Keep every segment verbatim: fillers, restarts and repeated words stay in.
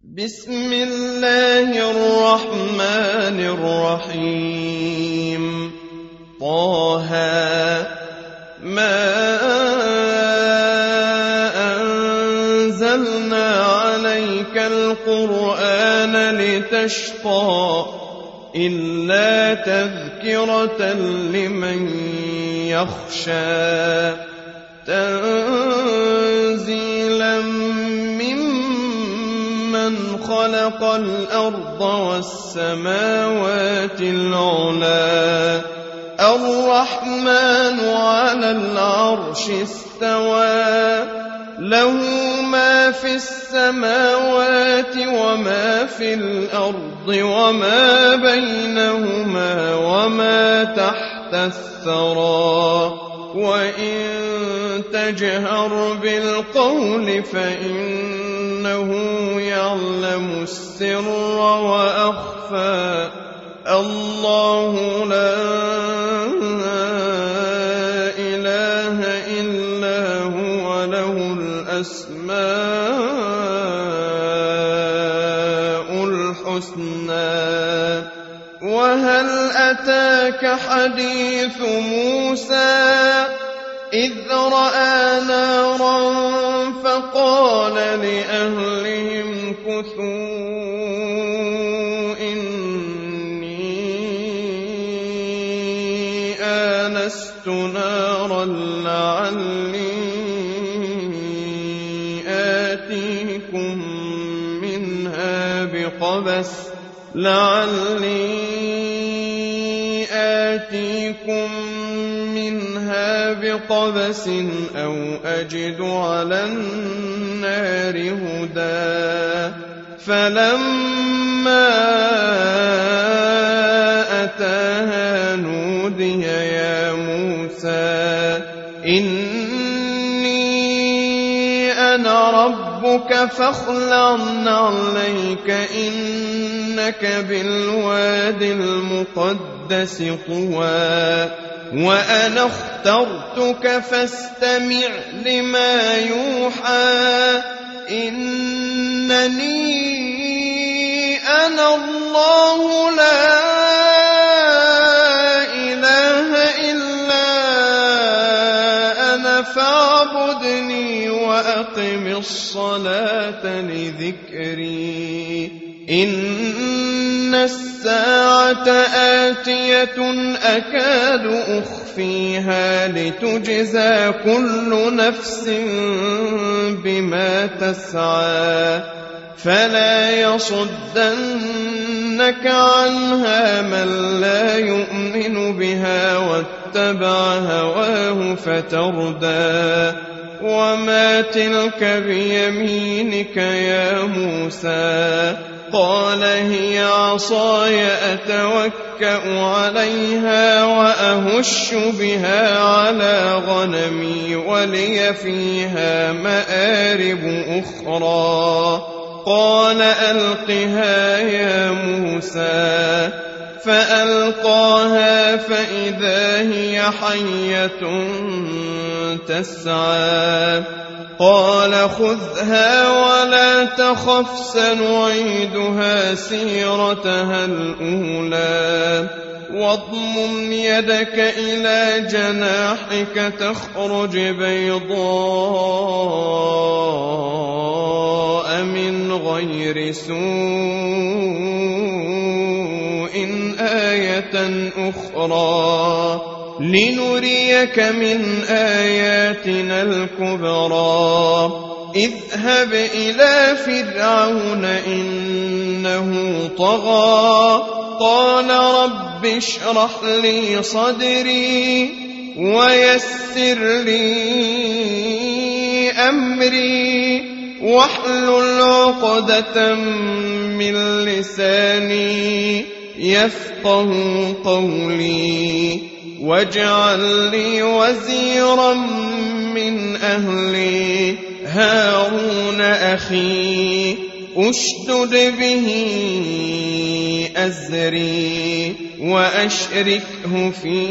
بسم الله الرحمن الرحيم. طه ما أنزلنا عليك القرآن لتشقى إلا تذكرة لمن يخشى تنزيلا ممن خلق الأرض والسماوات العلى الرحمن على العرش استوى له ما في السماوات وما في الأرض وما بينهما وما تحت الثرى وإن تجهر بالقول فإنه يعلم السر وأخفى الله لا إله إلا هو له الأسماء الحسنى. وهل أتاك حديث موسى إذ رأى نارا فقال لأهلهم كثوا إني آنست نارا لعلي آتيكم منها بقبس لعلي آتيكم منها بقبس أو أجد على النار هدى. فلما أتاها نودي يا موسى إني أنا ربك فاخلع عليك إنك بالواد المقدس طوى وأنا اخترتك فاستمع لما يوحى إنني أنا الله لا إله إلا أنا فاعبدني وأقم الصلاة لذكري. إن الساعة آتية أكاد أخفيها لتجزى كل نفس بما تسعى فلا يصدنك عنها من لا يؤمن بها واتبع هواه فتردى. وما تلك بيمينك يا موسى قال هي عصاي أتوكأ عليها وأهش بها على غنمي ولي فيها مآرب أخرى. قال ألقها يا موسى فألقاها فإذا هي حية تسعى. قال خذها ولا تخف سنعيدها سيرتها الأولى واضمم يدك إلى جناحك تخرج بيضاء من غير سوء آية أخرى لنريك من آياتنا الكبرى. اذهب إلى فرعون إنه طغى قال رب اشرح لي صدري ويسر لي أمري واحلل عقدة من لساني يفقه قولي واجعل لي وزيرا من أهلي هارون أخي أشدد به أزري وأشركه في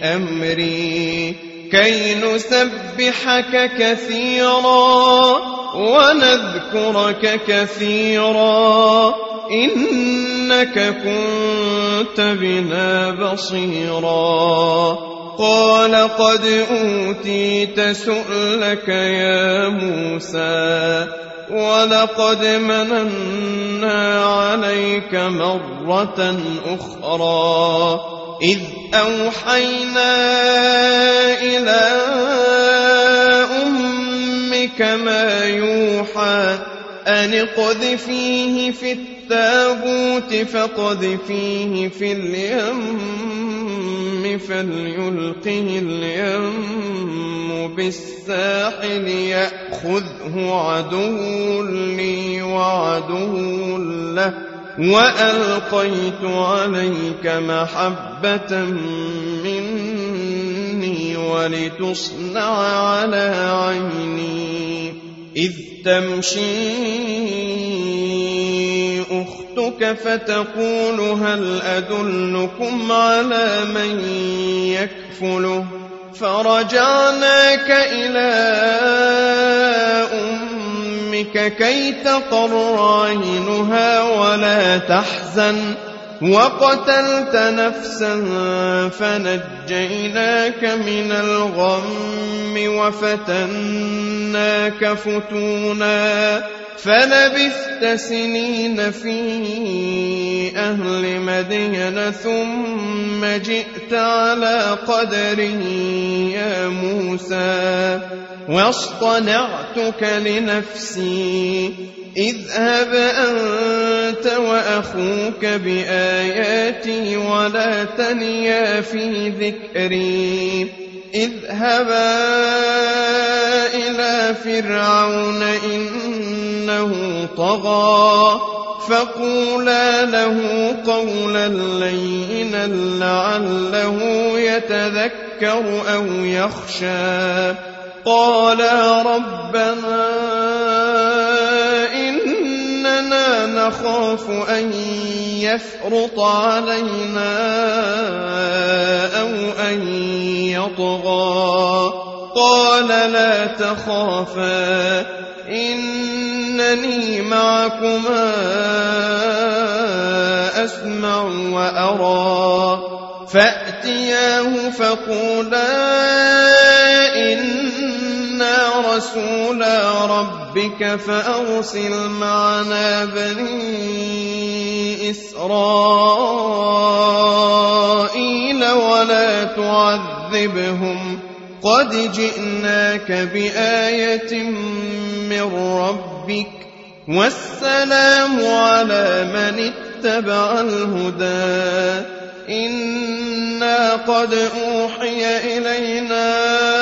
أمري كي نسبحك كثيرا ونذكرك كثيرا إنك كنت بنا بصيرا قال قد أوتيت سؤلك يا موسى ولقد مننا عليك مرة أخرى إذ أوحينا إلى أمك ما يوحى أن اقذفيه في التابوت فاقذفيه في اليم فليلقه اليم بالساحل يأخذه عدو لي وعدو له وألقيت عليك محبة مني ولتصنع على عيني إذ تمشي أختك فتقول هل أدلكم على من يكفله فرجعناك إلى أمك كي تقر عينها ولا تحزن وقتلت نفسا فنجيناك من الغم وفتناك فتونا فلبثت سنين في أهل مدين ثم جئت على قدره يا موسى واصطنعتك لنفسي اذهب أنت وأخوك بآياتي ولا تنيا في ذكري اذهبا إلى فرعون إنه طغى فقولا له قولا لينا لعله يتذكر أو يخشى قالا ربنا إننا نخاف أن يفرط علينا أو أن يطغى قال لا تخافا إنني معكما أسمع وأرى فأتياه فقولا إنا رسولا ربك فأرسل معنا بني إسرائيل ولا تعذبهم قد جئناك بآية من ربك والسلام على من اتبع الهدى إنا قد أوحي إلينا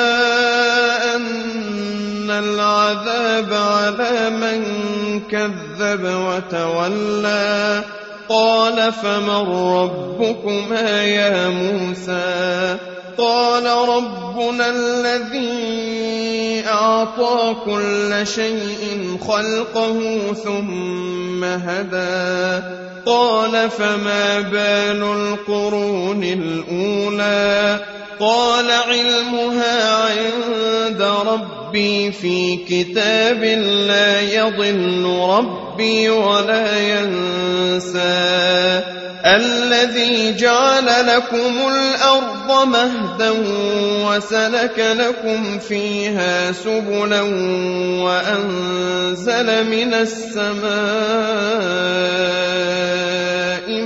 أن العذاب على من كذب وتولى قال فمن ربكما يا موسى قال ربنا الذي أعطى كل شيء خلقه ثم هدى قال فما بال القرون الأولى قال علمها عند ربي في كتاب لا يضل ربي ولا ينسى الذي جعل لكم الأرض مهدا وسلك لكم فيها سبلا وأنزل من السماء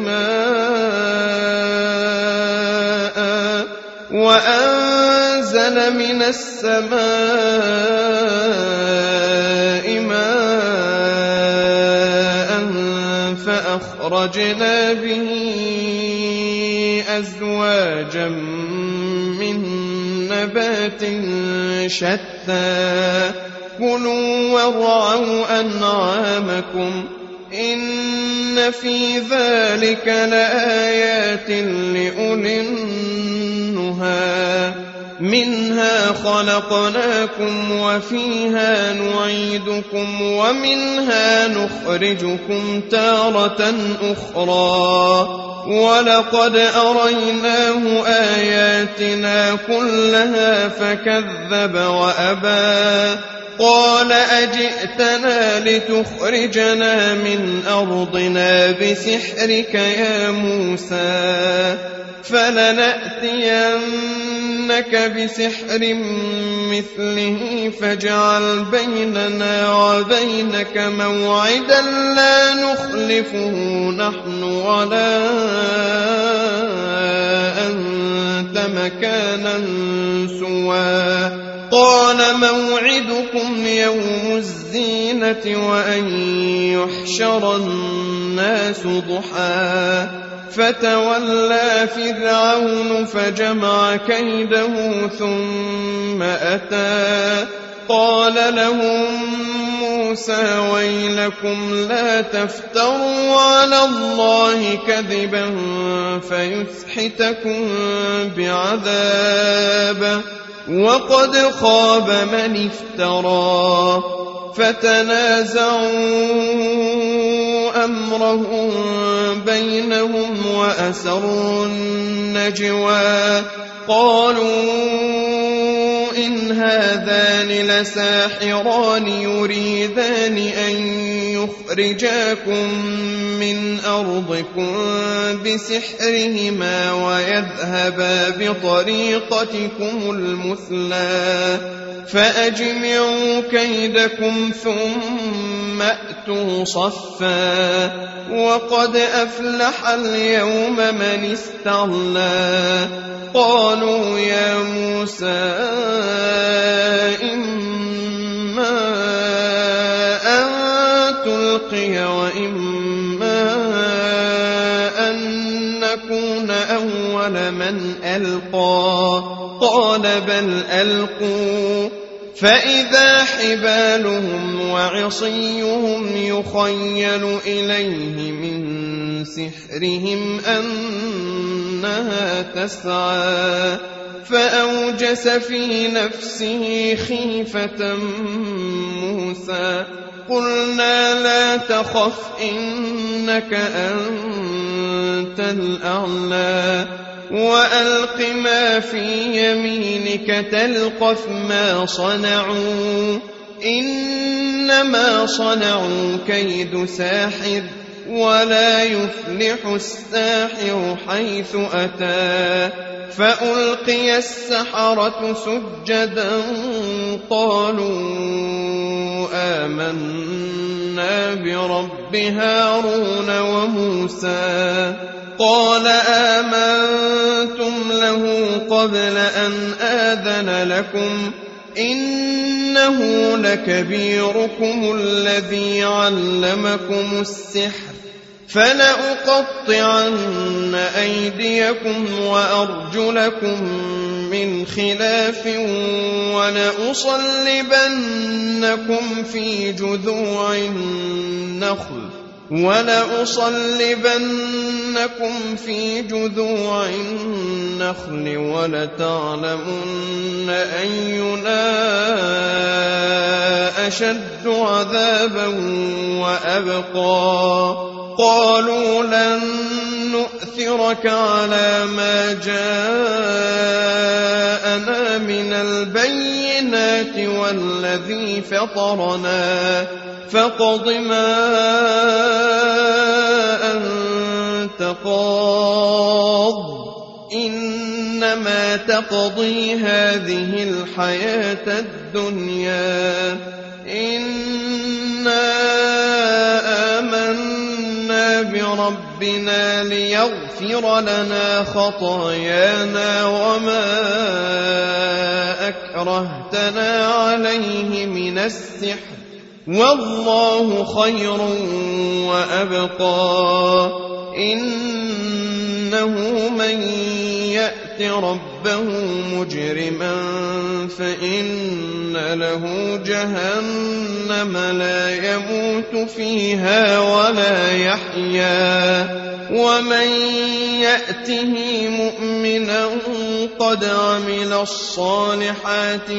ماء وأنزل من السماء ماء فأخرجنا به أزواجا من نبات شتى كلوا وارعوا أنعامكم إن في ذلك لآيات لأولي النهى منها خلقناكم وفيها نعيدكم ومنها نخرجكم تارة أخرى ولقد أريناه آياتنا كلها فكذب وأبى قال أجئتنا لتخرجنا من أرضنا بسحرك يا موسى فلنأتينك بسحر مثله فاجعل بيننا وبينك موعدا لا نخلفه نحن ولا أنت مكانا سوى قال موعدكم يوم الزينة وأن يحشر الناس ضحى فتولى فرعون فجمع كيده ثم أتى قال لهم موسى ويلكم لا تفتروا على الله كذبا فيسحتكم بعذاب وقد خاب من افترى فتنازعوا أمرهم بينهم وأسروا النجوى قالوا إن هذان لساحران يريدان أن يخرجاكم من أرضكم بسحرهما ويذهبا بطريقتكم المثلى فأجمعوا كيدكم ثم أتوا صفا وقد أفلح اليوم من استعلى قالوا يا موسى إما أن تلقي وإما أن نكون أول من ألقى قال بل ألقوا فإذا حبالهم وعصيهم يخيل إليه من سحرهم أنها تسعى فأوجس في نفسه خيفة موسى قلنا لا تخف إنك أنت الأعلى وألق ما في يمينك تلقف ما صنعوا إنما صنعوا كيد ساحر ولا يفلح الساحر حيث أتى فألقي السحرة سجدا قالوا آمنا برب هارون وموسى قال آمنتم له قبل أن آذن لكم إنه لكبيركم الذي علمكم السحر فلأقطعن أيديكم وأرجلكم من خلاف ولأصلبنكم في جذوع النخل ولأصلبنكم في جذوع النخل ولتعلمن أينا أشد عذابا وأبقى قالوا لن نؤثرك على ما جاءنا من البينات والذي فطرنا فاقض ما أنت قاض إنما تقضي هذه الحياة الدنيا إنا آمنا بربنا ليغفر لنا خطايانا وما أكرهتنا عليه من السحر والله خير وأبقى إنه من يأت ربه مجرما فإن له جهنم لا يموت فيها ولا يحيا ومن يأته مؤمنا قد عمل الصالحات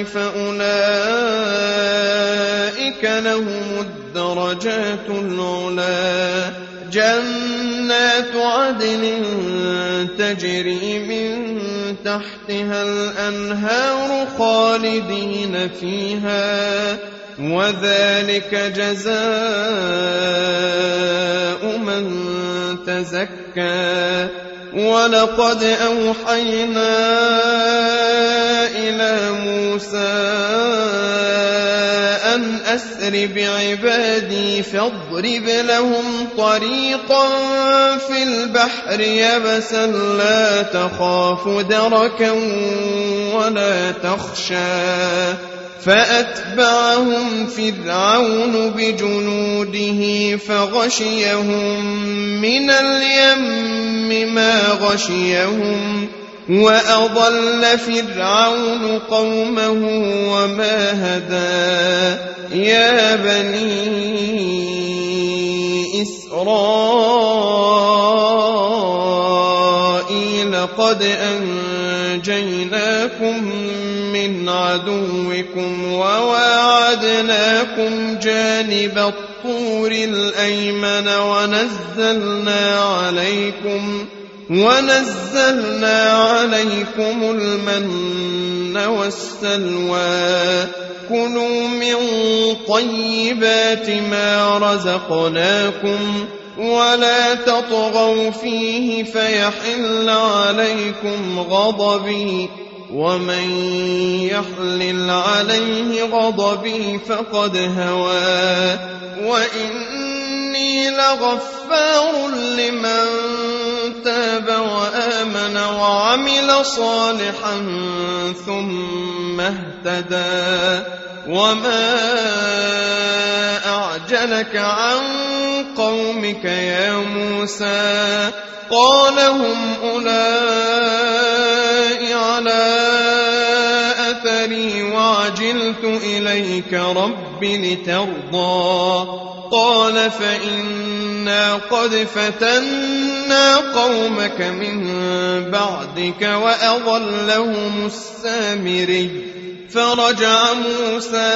فأولئك لهم الدرجات العلى جنات عدن تجري من تحتها الأنهار خالدين فيها وذلك جزاء من تزكى ولقد أوحينا إلى موسى أن أسر بعبادي فاضرب لهم طريقا في البحر يبسا لا تخاف دركا ولا تخشى فأتبعهم فرعون بجنوده فغشيهم من اليم ما غشيهم وأضل فرعون قومه وما هدى يا بني إسرائيل قد أنجيناكم من عدوكم وواعدناكم جانب الطور الأيمن ونزلنا عليكم ونزلنا عليكم المن والسلوى كلوا من طيبات ما رزقناكم ولا تطغوا فيه فيحل عليكم غضبي ومن يحلل عليه غضبي فقد هوى وإني لغفار لمن تاب وآمن وعمل صالحا ثم اهتدى وما أعجلك عن قومك يا موسى قال هم أولئك على أثري وعجلت إليك رب لترضى قال فإنا قد فتنا قومك من بعدك وأضلهم السامري فرجع موسى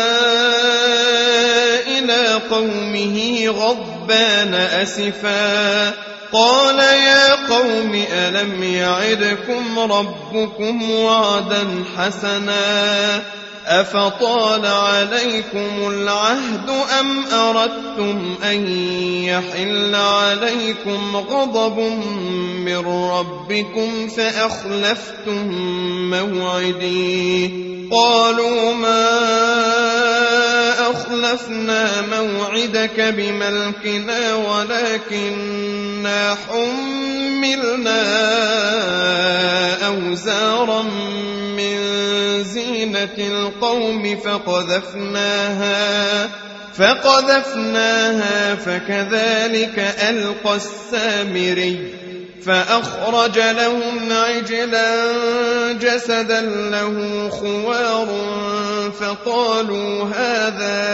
إلى قومه غضبان أسفا قال يا قوم ألم يعدكم ربكم وعدا حسنا أفطال عليكم العهد أم أردتم أن يحل عليكم غضب من ربكم فأخلفتم موعدي قالوا ما أخلفنا موعدك بملكنا ولكننا حملنا أوزارا من زينة القوم فقذفناها فقذفناها فكذلك ألقى السامري فأخرج لهم عجلا جسدا له خوار فقالوا هذا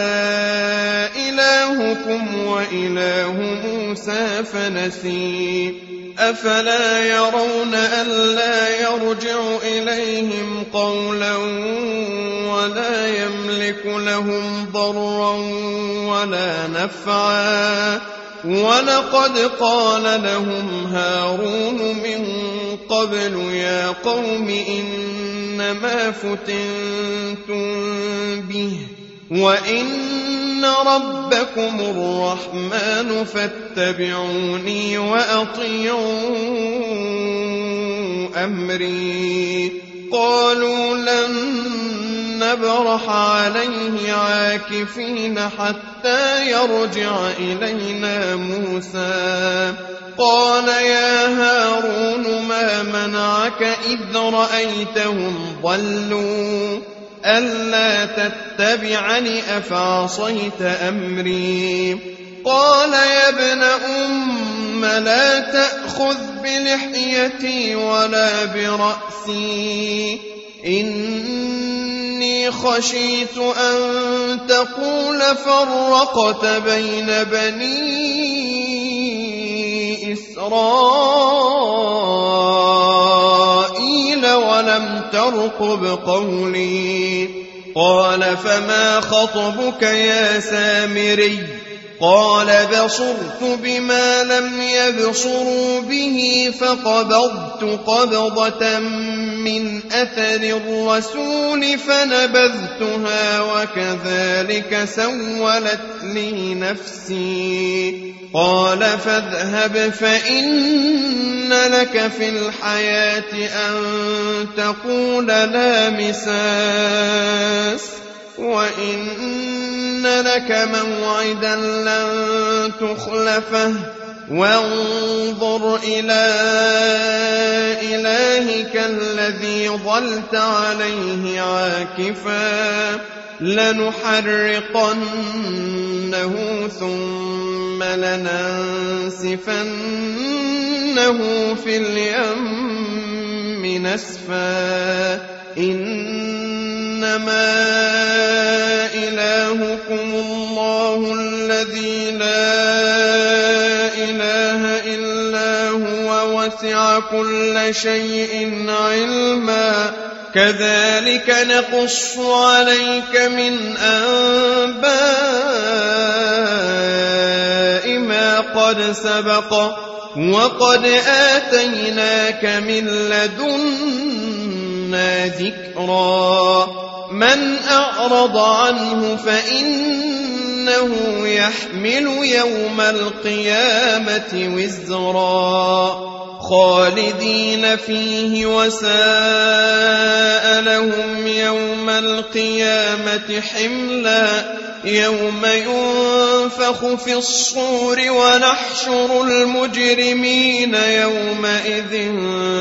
إلهكم وإله موسى فنسي أفلا يرون ألا يرجع إليهم قولا ولا يملك لهم ضرا ولا نفعا ولقد قال لهم هارون من قبل يا قوم إنما فتنتم به وإن ربكم الرحمن فاتبعوني وأطيعوا أمري قالوا لن نبرح عليه عاكفين حتى يرجع إلينا موسى قال يا هارون ما منعك إذ رأيتهم ضلوا ألا تتبعني أفعصيت أمري قال يا ابن أم لا تأخذ بلحيتي ولا برأسي إني خشيت أن تقول فرقت بين بني إسرائيل ولم ترقب قولي قال فما خطبك يا سامري قال بصرت بما لم يبصروا به فقبضت قبضة من أثر الرسول فنبذتها وكذلك سولت لي نفسي. قال فاذهب فإن لك في الحياة أن تقول لا مساس وإن لك موعدا لن تخلفه وانظر إلى إلهك الذي ظلت عليه عاكفا لنحرقنه ثم لننسفنه في اليم نسفا. إنما إلهكم الله الذي لا إله إلا هو وسع كل شيء علما. كذلك نقص عليك من أنباء ما قد سبق وقد آتيناك من لدنا ذكرا. من أعرض عنه فإنه يحمل يوم القيامة وزرا خالدين فيه وساء لهم يوم القيامة حملا. يوم ينفخ في الصور ونحشر المجرمين يومئذ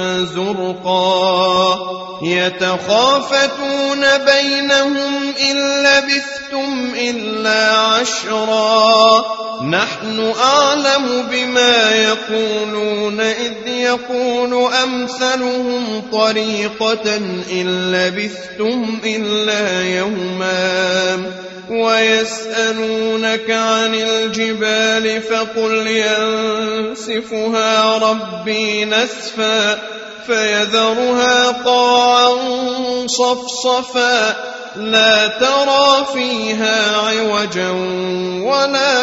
زرقا. يتخافتون بينهم إن لبثتم إلا عشرا. نحن أعلم بما يقولون إذ يقول أمثلهم طريقة إن لبثتم إلا يوما. ويسألونك عن الجبال فقل ينسفها ربي نسفا فيذرها قاعا صفصفا لا ترى فيها عوجا ولا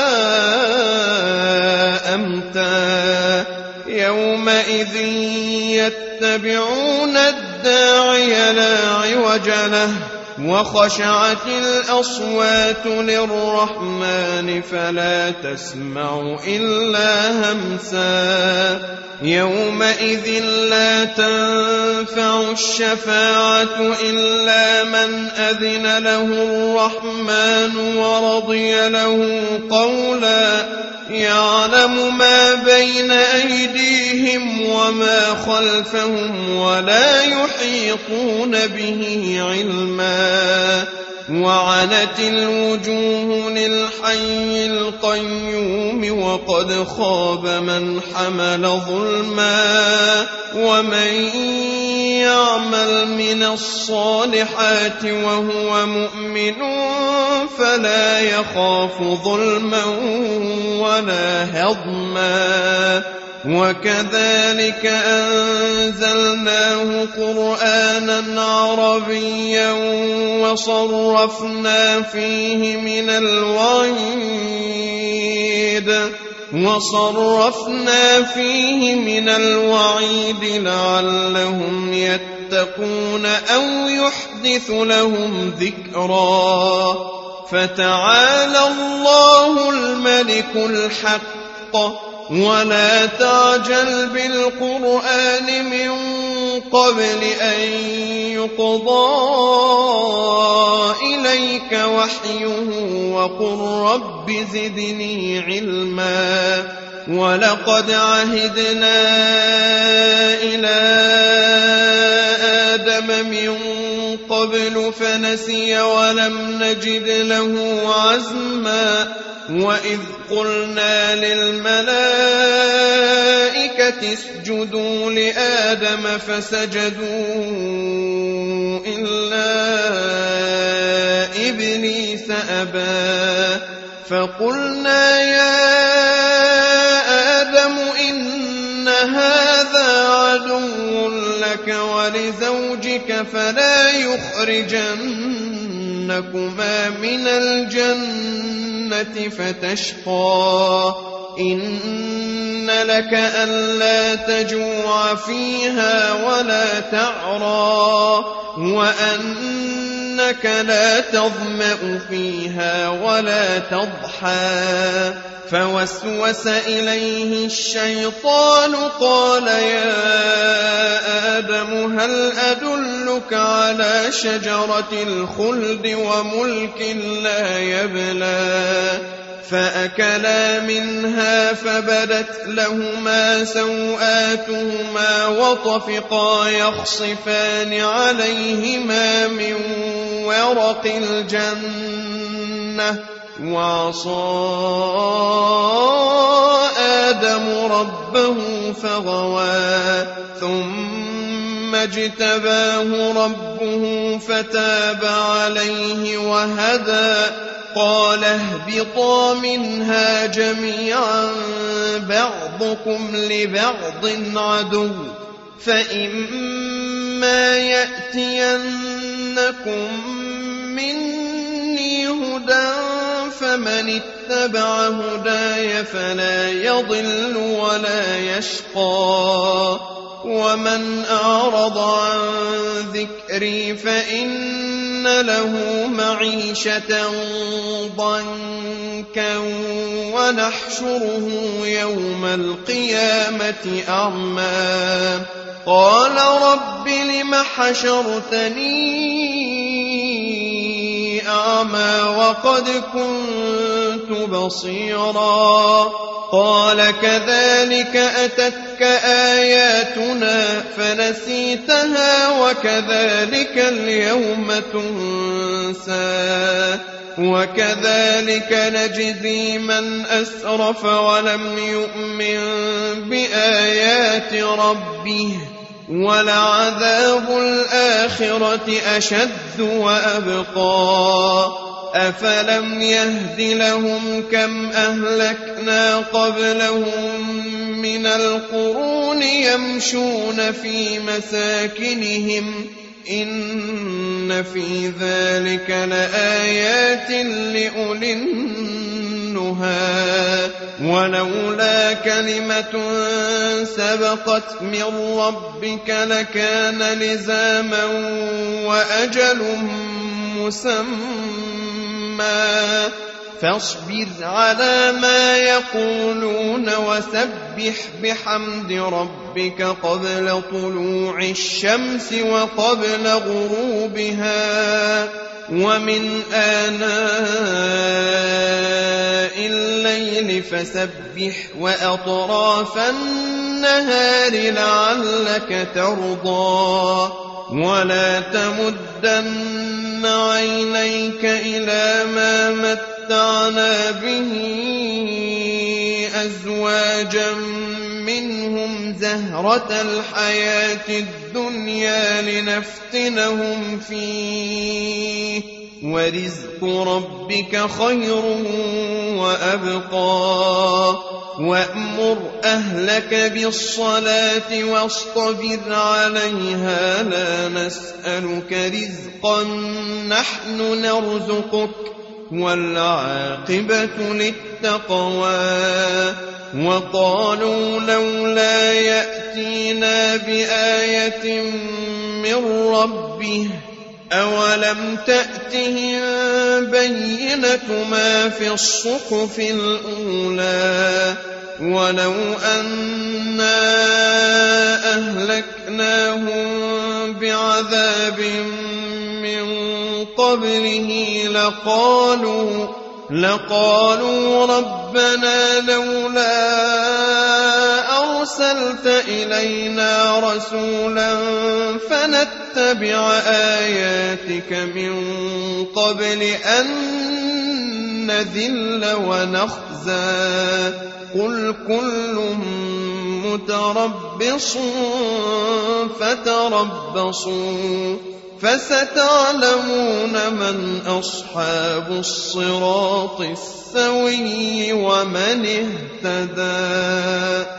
أمتا. يومئذ يتبعون الداعي لا عوج له وخشعت الأصوات للرحمن فلا تسمع إلا همسا. يومئذ لا تنفع الشفاعة إلا من أذن له الرحمن ورضي له قولا. يعلم ما بين أيديهم وما خلفهم ولا يحيطون به علما. وعنت الوجوه للحي القيوم وقد خاب من حمل ظلما. ومن يعمل من الصالحات وهو مؤمن فلا يخاف ظلما ولا هضما. وكذلك أنزلناه قرآنا عربيا وصرفنا فيه من الوعيد وصرفنا فيه من الوعيد لعلهم يتقون أو يحدث لهم ذكرا. فتعالى الله الملك الحق ولا تعجل بالقرآن من قبل أن يقضى إليك وحيه وقل رب زدني علما. ولقد عهدنا إلى آدم من قبل فنسي ولم نجد له عزما. وإذ قلنا للملائكة اسجدوا لآدم فسجدوا إلا إبليس أبى. فقلنا يا آدم إن هذا عدو لك ولزوجك فلا يخرجنكما من الجنة فتشقى. إن لك ألا تجوع فيها ولا تعرى وأنك لا تظمأ فيها ولا تضحى فوسوس إليه الشيطان قال يا آدم هل أدلك على شجرة الخلد وملك لا يبلى فأكلا منها فبدت لهما سوآتهما وطفقا يخصفان عليهما من ورق الجنة وعصى آدم ربه فغوى ثم اجتباه ربه فتاب عليه وهدى قال اهبطا منها جميعا بعضكم لبعض عدو فإما يأتينكم مني هدى فمن اتبع هداي فلا يضل ولا يشقى ومن أعرض عن ذكري فإن له معيشة ضنكا ونحشره يوم القيامة أعمى قال رب لم حشرتني أعمى وقد كنت بصيرا قال كذلك أتتك آياتنا فنسيتها وكذلك اليوم تنسى وكذلك نجزي من أسرف ولم يؤمن بآيات ربه ولعذاب الآخرة أشد وأبقى أفلم يهد لهم كم أهلكنا قبلهم من القرون يمشون في مساكنهم إن في ذلك لآيات لأولي النهى ولولا كلمة سبقت من ربك لكان لزاما وأجل مسمى فاصبر على ما يقولون وسبح بحمد ربك قبل طلوع الشمس وقبل غروبها ومن آناء الليل فسبح وأطراف النهار لعلك ترضى ولا تمدن عينيك إلى ما متعنا به أزواجا منهم زهرة الحياة الدنيا لنفتنهم فيه ورزق ربك خير وأبقى وأمر أهلك بالصلاة واصطبر عليها لا نسألك رزقا نحن نرزقك والعاقبة للتقوى وقالوا لولا يأتينا بآية من ربه أولم تأتهم بينة ما في الصحف الأولى ولو أنا أهلكناهم بعذاب من قبله لقالوا لقالوا ربنا لولا أرسلت إلينا رسولا فنتبع آياتك من قبل أن نذل ونخزى قل كل متربص فتربصوا فستعلمون من أصحاب الصراط السوي ومن اهتدى.